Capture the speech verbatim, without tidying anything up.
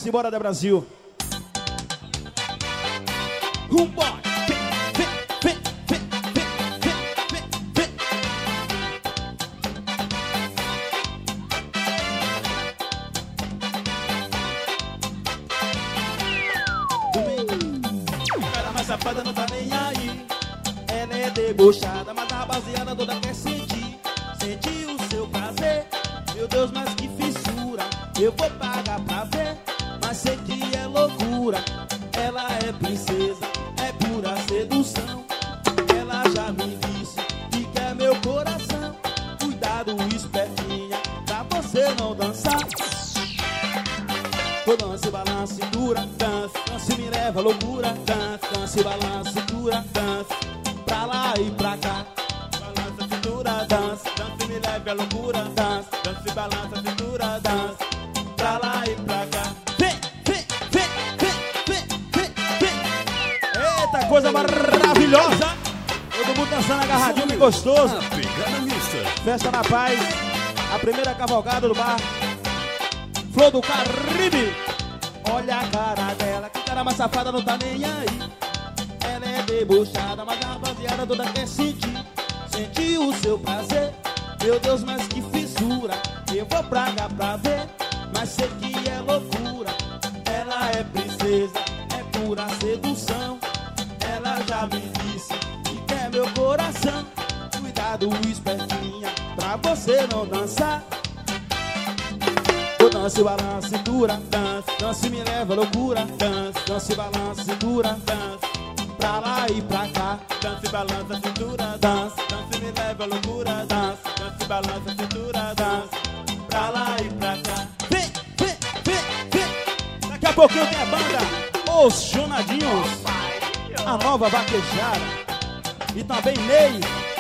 Simbora da Brasil. Vambora. Vem, vem, vem, vem, vem, vem, vem, vem. Cara mais safada não tá nem aí. Ela é debochada, mas a rapaziada toda quer sentir. Sentir o seu prazer. Meu Deus, mas que fissura. Eu vou pagar pra ver, mas sei que é loucura. Ela é princesa, é pura sedução. Ela já me disse que quer meu coração. Cuidado, espertinha, pra você não dançar. Vou dança e balança, cintura, dança. Dança e me leva à loucura. Dança, dança e balança, cintura, dança. Pra lá e pra cá. Balança a cintura, dança. Dança e me leva à loucura. Dança, dança e balança a cintura, dança. Pra lá e pra cá. Vem, vem, vem, vem, vem, vem, vem. Eita, coisa maravilhosa. Todo mundo dançando agarradinho, bem gostoso. Festa na paz. A primeira cavalgada do bar Flor do Caribe. Olha a cara dela, que cara mais safada, não tá nem aí. Ela é debochada, mas a rapaziada toda quer sentir. Sentir o seu prazer. Meu Deus, mas que fissura. Eu vou pragar pra ver, mas sei que é loucura. Ela é princesa, é pura sedução. Ela já me disse que quer meu coração. Cuidado, espertinha, pra você não dançar. Eu danço e balanço, cintura, dança. Dança e me leva à loucura, dança. Dança e balanço, cintura, dança. Pra lá e pra cá. Dança e balança a cintura, dança. Dança e me leva à loucura, dança. Dança e balança a cintura, dança. Pra lá e pra cá. Vem, vem, vem, vem. Daqui a pouquinho tem a banda Os Jonadinhos, a nova vaquejada. E também Ney